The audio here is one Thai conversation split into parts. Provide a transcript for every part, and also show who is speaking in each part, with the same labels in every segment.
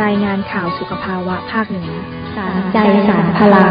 Speaker 1: รายงานข่าวสุขภาวะภาคเหนือสารใจสารพลัง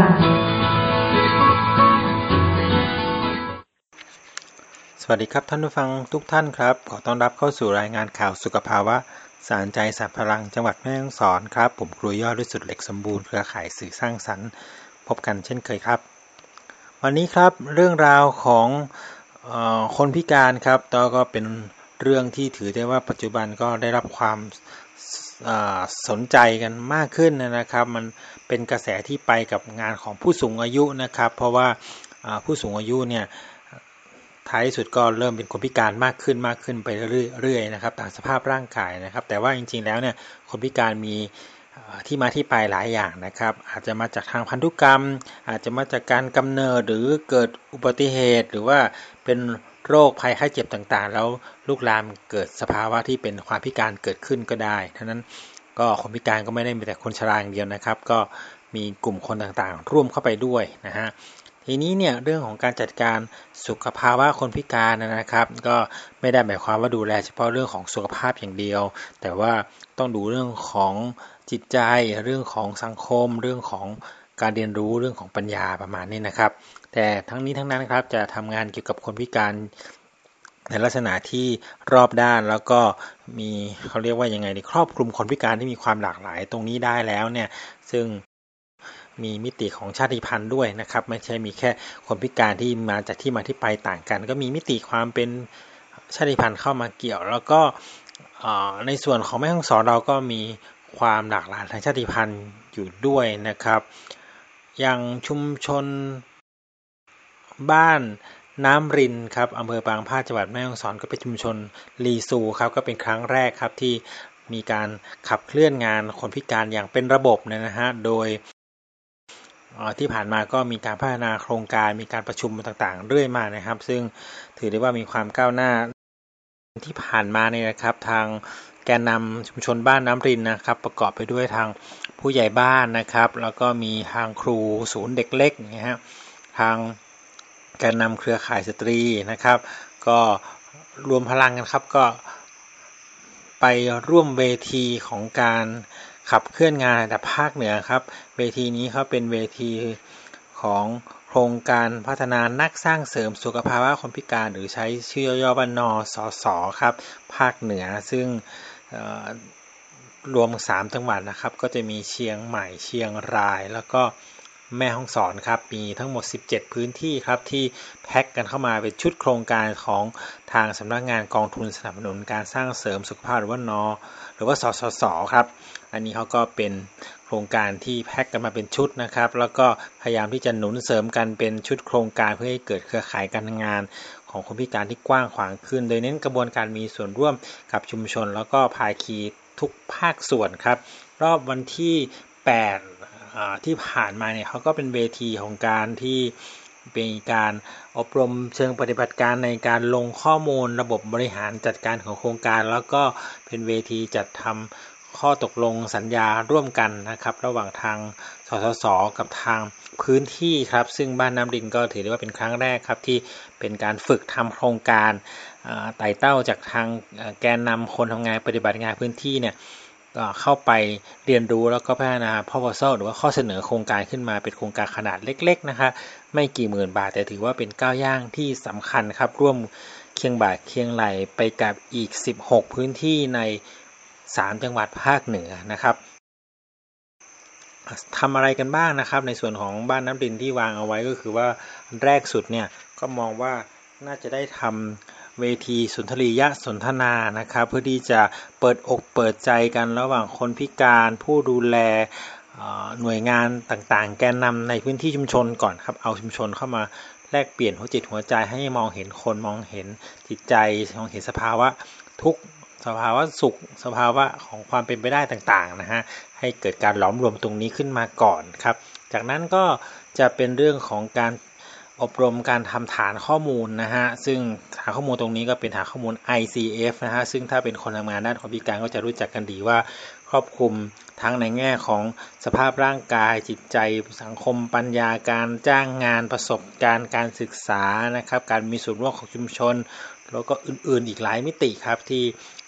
Speaker 2: สวัสดีครับท่านผู้ฟังทุกท่านครับขอต้อนรับเข้าสู่รายงานข่าวสุขภาวะสารใจสารพลังจังหวัดแม่ฮ่องสอนครับผมครูยอดฤทธิ์สุดเหล็กสมบูรณ์เครือข่ายสื่อสร้างสรรค์พบกันเช่นเคยครับวันนี้ครับเรื่องราวของคนพิการครับก็เป็นเรื่องที่ถือได้ว่าปัจจุบันก็ได้รับความสนใจกันมากขึ้นนะครับมันเป็นกระแสที่ไปกับงานของผู้สูงอายุนะครับเพราะว่าผู้สูงอายุเนี่ยท้ายสุดก็เริ่มเป็นคนพิการมากขึ้นไปเรื่อยๆนะครับตามสภาพร่างกายนะครับแต่ว่าจริงๆแล้วเนี่ยคนพิการมีที่มาที่ไปหลายอย่างนะครับอาจจะมาจากทางพันธุกรรมอาจจะมาจากการกำเนิดหรือเกิดอุบัติเหตุหรือว่าเป็นโรคภัยไข้เจ็บต่างๆแล้วลุกลามเกิดสภาวะที่เป็นความพิการเกิดขึ้นก็ได้ฉะนั้นก็คนพิการก็ไม่ได้มีแต่คนชราอย่างเดียวนะครับก็มีกลุ่มคนต่างๆร่วมเข้าไปด้วยนะฮะทีนี้เนี่ยเรื่องของการจัดการสุขภาวะคนพิการนะครับก็ไม่ได้หมายความว่าดูแลเฉพาะเรื่องของสุขภาพอย่างเดียวแต่ว่าต้องดูเรื่องของจิตใจเรื่องของสังคมเรื่องของการเรียนรู้เรื่องของปัญญาประมาณนี้นะครับแต่ทั้งนี้ทั้งนั้นครับจะทำงานเกี่ยวกับคนพิการในลักษณะที่รอบด้านแล้วก็มีเขาเรียกว่ายังไงครอบคลุมคนพิการที่มีความหลากหลายตรงนี้ได้แล้วเนี่ยซึ่งมีมิติของชาติพันธุ์ด้วยนะครับไม่ใช่มีแค่คนพิการที่มาจากที่มาที่ไปต่างกันก็มีมิติความเป็นชาติพันธุ์เข้ามาเกี่ยวแล้วก็ในส่วนของแม่ฮ่องสอนเราก็มีความหลากหลายทางชาติพันธุ์อยู่ด้วยนะครับอย่างชุมชนบ้านน้ำรินครับอำเภอบางพลาดจังหวัดแม่ฮ่องสอนก็เป็นชุมชนลีซูครับก็เป็นครั้งแรกครับที่มีการขับเคลื่อนงานคนพิการอย่างเป็นระบบนะฮะโดยที่ผ่านมาก็มีการพัฒนาโครงการมีการประชุมต่างๆเรื่อยมานะครับซึ่งถือได้ว่ามีความก้าวหน้าที่ผ่านมาเนี่ยนะครับทางแกนนำชุมชนบ้านน้ำรินนะครับประกอบไปด้วยทางผู้ใหญ่บ้านนะครับแล้วก็มีทางครูศูนย์เด็กเล็กนะฮะทางแกนนำเครือข่ายสตรีนะครับก็รวมพลังกันครับก็ไปร่วมเวทีของการขับเคลื่อนงานระดับภาคเหนือครับเวทีนี้เขาเป็นเวทีของโครงการพัฒนานักสร้างเสริมสุขภาวะคนพิการหรือใช้ชื่อย่อว่านสสครับภาคเหนือซึ่งรวม3จังหวัดนะครับก็จะมีเชียงใหม่เชียงรายแล้วก็แม่ฮ่องสอนครับมีทั้งหมด17พื้นที่ครับที่แพ็กกันเข้ามาเป็นชุดโครงการของทางสำนักงานกองทุนสนับสนุนการสร้างเสริมสุขภาพหรือว่าสสสครับอันนี้เขาก็เป็นโครงการที่แพ็กกันมาเป็นชุดนะครับแล้วก็พยายามที่จะหนุนเสริมกันเป็นชุดโครงการเพื่อให้เกิดเครือข่ายการทำงานของคนพิการที่กว้างขวางขึ้นโดยเน้นกระบวนการมีส่วนร่วมกับชุมชนแล้วก็ภาคีทุกภาคส่วนครับรอบวันที่8ที่ผ่านมาเนี่ยเขาก็เป็นเวทีของการที่เป็นการอบรมเชิงปฏิบัติการในการลงข้อมูลระบบบริหารจัดการของโครงการแล้วก็เป็นเวทีจัดทำข้อตกลงสัญญาร่วมกันนะครับระหว่างทางสสสกับทางพื้นที่ครับซึ่งบ้านน้ำดินก็ถือได้ว่าเป็นครั้งแรกครับที่เป็นการฝึกทำโครงการไต่เต้าจากทางแกนนำคนทำงานปฏิบัติงานพื้นที่เนี่ยก็เข้าไปเรียนรู้แล้วก็พัฒนา proposal หรือว่าข้อเสนอโครงการขึ้นมาเป็นโครงการขนาดเล็กๆนะคะไม่กี่หมื่นบาทแต่ถือว่าเป็นก้าวย่างที่สำคัญครับร่วมเคียงบ่าเคียงไหลไปกับอีก16พื้นที่ใน3จังหวัดภาคเหนือนะครับทำอะไรกันบ้างนะครับในส่วนของบ้านน้ำดินที่วางเอาไว้ก็คือว่าแรกสุดเนี่ยก็มองว่าน่าจะได้ทำเวทีสุนทรียสนทนานะครับเพื่อที่จะเปิดอกเปิดใจกันระหว่างคนพิการผู้ดูแลหน่วยงานต่างๆแกนนำในพื้นที่ชุมชนก่อนครับเอาชุมชนเข้ามาแลกเปลี่ยนหัวจิตหัวใจให้มองเห็นคนมองเห็นจิตใจมองเห็นสภาวะทุกสภาวะสุขสภาวะของความเป็นไปได้ต่างๆนะฮะให้เกิดการหลอมรวมตรงนี้ขึ้นมาก่อนครับจากนั้นก็จะเป็นเรื่องของการอบรมการทำฐานข้อมูลนะฮะซึ่งฐานข้อมูลตรงนี้ก็เป็นฐานข้อมูล ICF นะฮะซึ่งถ้าเป็นคนทำงานด้านคนพิการก็จะรู้จักกันดีว่าครอบคลุมทั้งในแง่ของสภาพร่างกายจิตใจสังคมปัญญาการจ้างงานประสบการณ์การศึกษานะครับการมีส่วนร่วมของชุมชนแล้วก็อื่นๆอีกหลายมิติครับที่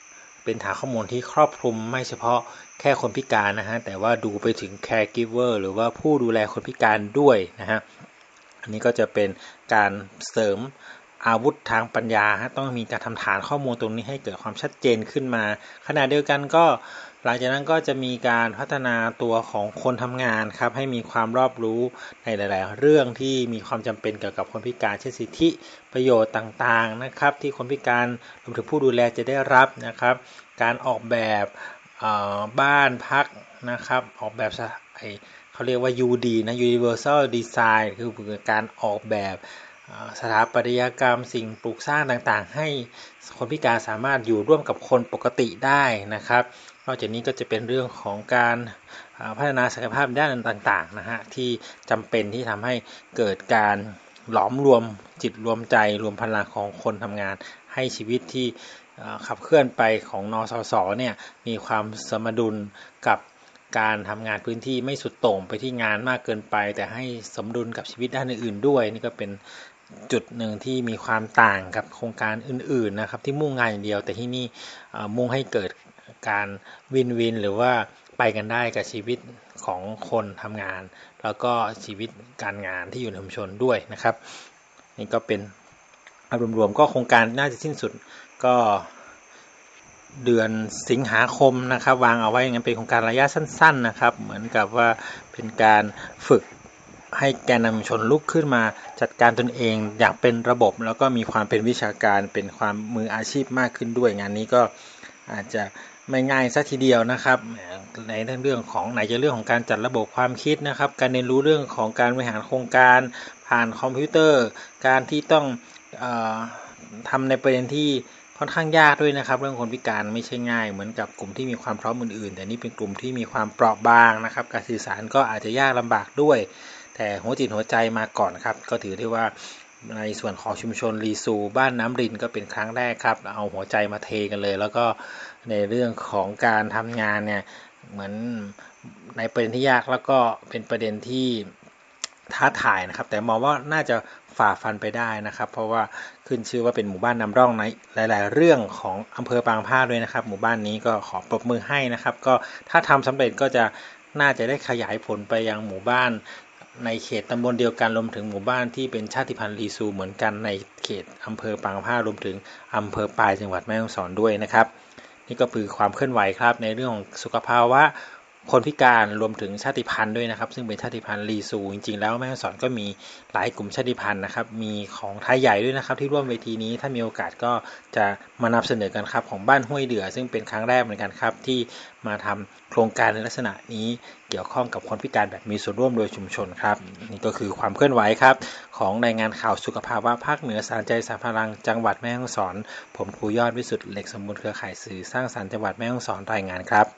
Speaker 2: เป็นฐานข้อมูลที่ครอบคลุมไม่เฉพาะแค่คนพิการนะฮะแต่ว่าดูไปถึง caregiver หรือว่าผู้ดูแลคนพิการด้วยนะฮะอันนี้ก็จะเป็นการเสริมอาวุธทางปัญญาต้องมีการทำฐานข้อมูลตรงนี้ให้เกิดความชัดเจนขึ้นมาขณะเดียวกันก็หลังจากนั้นก็จะมีการพัฒนาตัวของคนทำงานครับให้มีความรอบรู้ในหลายๆเรื่องที่มีความจำเป็นเกี่ยวกับคนพิการเช่นสิทธิประโยชน์ต่างๆนะครับที่คนพิการรวมถึงผู้ดูแลจะได้รับนะครับการออกแบบบ้านพักนะครับออกแบบเขาเรียกว่า UD นะ Universal Design คือการออกแบบสถาปัตยกรรมสิ่งปลูกสร้างต่างๆให้คนพิการสามารถอยู่ร่วมกับคนปกติได้นะครับนอกจากนี้ก็จะเป็นเรื่องของการพัฒนาศักยภาพด้านต่างๆนะฮะที่จำเป็นที่ทำให้เกิดการหลอมรวมจิตรวมใจรวมพลังของคนทำงานให้ชีวิตที่ขับเคลื่อนไปของนสสเนี่ยมีความสมดุลกับการทำงานพื้นที่ไม่สุดโต่งไปที่งานมากเกินไปแต่ให้สมดุลกับชีวิตด้านอื่นๆด้วยนี่ก็เป็นจุดหนึ่งที่มีความต่างกับโครงการอื่นๆนะครับที่มุ่งงานอย่างเดียวแต่ที่นี่มุ่งให้เกิดการวินหรือว่าไปกันได้กับชีวิตของคนทำงานแล้วก็ชีวิตการงานที่อยู่ในชุมชนด้วยนะครับนี่ก็เป็นรวมๆก็โครงการน่าจะสิ้นสุดก็เดือนสิงหาคมนะครับวางเอาไว้อย่างนั้นเป็นโครงการระยะสั้นๆนะครับเหมือนกับว่าเป็นการฝึกให้แกนนำชุมชนลุกขึ้นมาจัดการตนเองอย่างเป็นระบบแล้วก็มีความเป็นวิชาการเป็นความมืออาชีพมากขึ้นด้วยงานนี้ก็อาจจะไม่ง่ายซะทีเดียวนะครับในเรื่องของไหนจะเรื่องของการจัดระบบความคิดนะครับการเรียนรู้เรื่องของการบริหารโครงการผ่านคอมพิวเตอร์การที่ต้องทำในประเด็นที่ค่อนข้างยากด้วยนะครับเรื่องคนพิการไม่ใช่ง่ายเหมือนกับกลุ่มที่มีความพร้อมอื่นๆแต่นี่เป็นกลุ่มที่มีความเปราะบางนะครับการสื่อสารก็อาจจะยากลำบากด้วยแต่หัวจิตหัวใจมาก่อนครับก็ถือได้ว่าในส่วนของชุมชนรีซูบ้านน้ำรินก็เป็นครั้งแรกครับเอาหัวใจมาเทกันเลยแล้วก็ในเรื่องของการทำงานเนี่ยเหมือนในประเด็นที่ยากแล้วก็เป็นประเด็นที่ท้าทายนะครับแต่มองว่าน่าจะฝ่าฟันไปได้นะครับเพราะว่าขึ้นชื่อว่าเป็นหมู่บ้านนำร่องในหลายๆเรื่องของอำเภอปางพาด้วยนะครับหมู่บ้านนี้ก็ขอปรบมือให้นะครับก็ถ้าทำสำเร็จก็จะน่าจะได้ขยายผลไปยังหมู่บ้านในเขตตำบลเดียวกันรวมถึงหมู่บ้านที่เป็นชาติพันธุ์ลีซูเหมือนกันในเขตอำเภอปางพารวมถึงอำเภอปายจังหวัดแม่ฮ่องสอนด้วยนะครับนี่ก็คือความเคลื่อนไหวครับในเรื่องของสุขภาวะคนพิการรวมถึงชาติพันธุ์ด้วยนะครับซึ่งเป็นชาติพันธุ์ลีซูจริงๆแล้วแม่ฮ่องสอนก็มีหลายกลุ่มชาติพันธุ์นะครับมีของไทยใหญ่ด้วยนะครับที่ร่วมเวทีนี้ถ้ามีโอกาสก็จะมานำเสนอกันครับของบ้านห้วยเดือซึ่งเป็นครั้งแรกเหมือนกันครับที่มาทำโครงการในลักษณะนี้เกี่ยวข้องกับคนพิการแบบมีส่วนร่วมโดยชุมชนครับนี่ก็คือความเคลื่อนไหวครับของรายงานข่าวสุขภาวะภาคเหนือสารใจสารพลังจังหวัดแม่ฮ่องสอนผมครูยอดวิสุทธิ์เหล็กสมบูรณ์เครือข่ายสื่อสร้างสรรค์จังหวัดแม่ฮ่องสอนรายงานครับ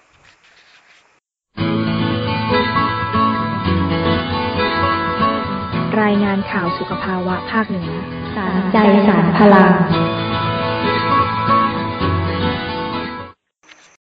Speaker 1: รายงานข่าวสุขภาวะภาคเหนือสารใจสารพลัง